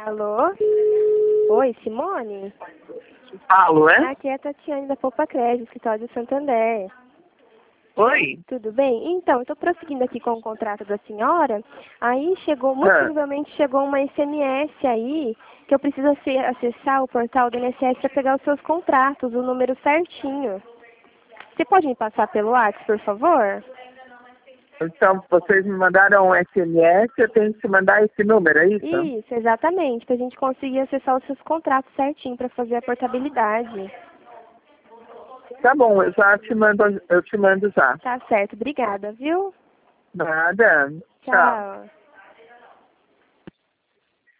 Alô? Oi, Simone? Alô, é? Aqui é a Tatiane da Poupa Crédito, escritório do Santander. Oi? Tudo bem? Então, eu estou prosseguindo aqui com o contrato da senhora. Aí chegou, muito provavelmente chegou uma SMS aí, que eu preciso acessar o portal do INSS para pegar os seus contratos, o número certinho. Você pode me passar pelo WhatsApp, por favor? Então, vocês me mandaram um SMS, eu tenho que te mandar esse número, é isso? Isso, exatamente, para a gente conseguir acessar os seus contratos certinho para fazer a portabilidade. Tá bom, eu te mando já. Tá certo, obrigada, viu? Nada. Tchau. Tchau.